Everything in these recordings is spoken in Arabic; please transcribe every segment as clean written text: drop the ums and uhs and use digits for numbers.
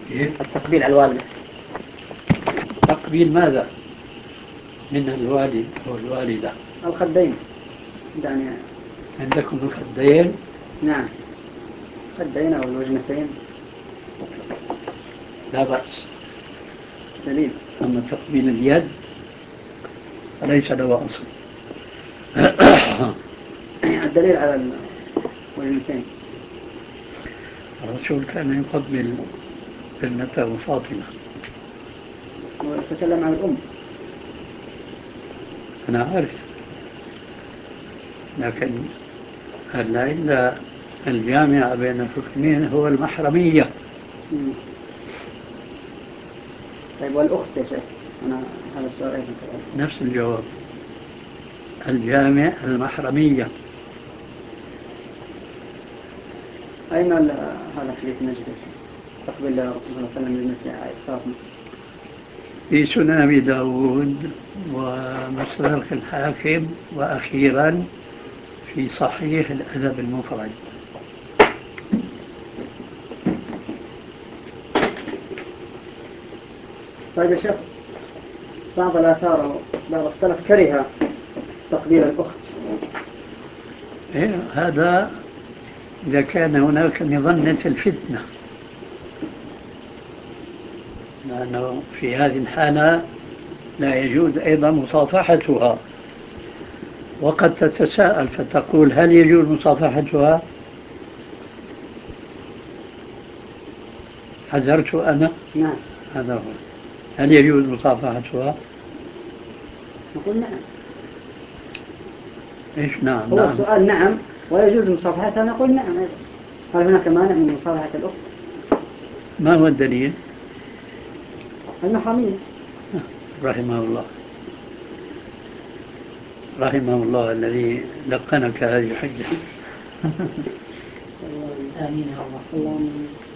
كيف؟ التقبيل على الوالدة. تقبيل ماذا؟ من الوالد أو الوالدة؟ الخدين يعني. عندكم الخدين؟ نعم، خدين أو الوجنتين لا بأس. دليل. أما تقبيل اليد فليس له أصل. الدليل على الوجنتين. الرسول كان يقبل ابنته فاطمة. وتكلم عن الأم. أنا عارف، لكن العلة الجامعة بين الحكمين هو المحرمية. طيب والأخت يا شيخ؟ أنا هذا السؤال أيضا نفس الجواب، الجامع المحرمية. أين هذا حديث نجد يا شيخ؟ تقبل الرسول صلى الله عليه وسلم لابنته فاطمة. في سنن أبي داود ومستدرك الحاكم، وأخيرا في صحيح الأدب المفرد. طيب يا شيخ، بعض الآثار بعض السلف كره تقبيل الأخت. إيه هذا إذا كان هناك مظنة الفتنة، لأنه في هذه الحالة لا يجوز أيضا مصافحتها. وقد تتساءل فتقول هل يجوز مصافحتها؟ حذرت أنا. نعم. هذا هو. هل يجوز مصافحتها؟ نقول نعم. إيش نعم؟ هو نعم. السؤال نعم ويجوز مصافحتها، نقول نعم أيضا. هل هناك مانع من مصافحة الأخت؟ ما هو الدليل؟ المحرمية. رحمه الله، رحمه الله الذي لقنك هذه الحجة. آمين يا الله.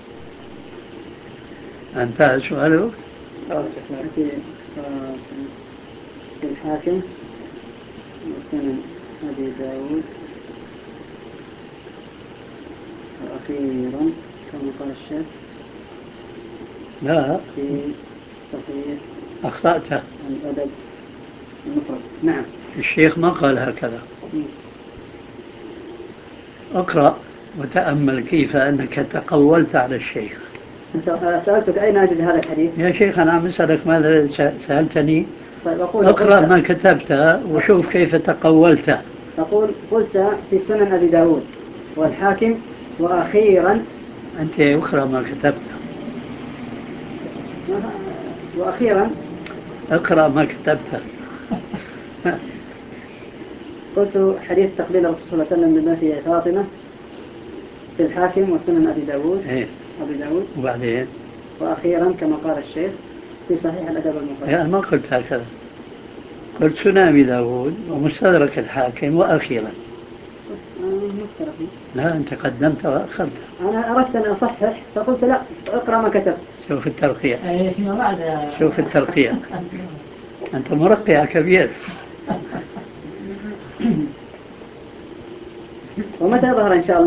انتهى سؤالك؟ نأتي في الحاكم وسنن أبي داود وأخيرا كما قال الشيخ لا، في الصحيح أخطأت. الأدب المفرد. نعم. الشيخ ما قال هكذا. اقرأ وتأمل كيف أنك تقولت على الشيخ. سألتك أين أجد هذا الحديث؟ يا شيخ أنا عم أسألك ماذا سألتني. طيب أقول اقرأ ما كتبت وشوف كيف تقولت. أقول قلت في سنن أبي داود والحاكم وأخيرا. أنت اقرأ ما كتبت. وأخيرا اقرأ ما كتبت. قلت حديث تقبيل الرسول صلى الله عليه وسلم لابنته فاطمة في الحاكم وسنن أبي داود. إيه. أبي داود. وبعدين وأخيرا كما قال الشيخ في صحيح الأدب المفرد. أنا ما قلت هكذا، قلت سنن أبي داود ومستدرك الحاكم وأخيرا. لا، أنت قدمت وأخرت. أنا أردت أن أصحح فقلت لا، اقرأ ما كتبت. شوف الترقيع. شوف الترقيع. أنت مرقع كبير. ومتى يظهر إن شاء الله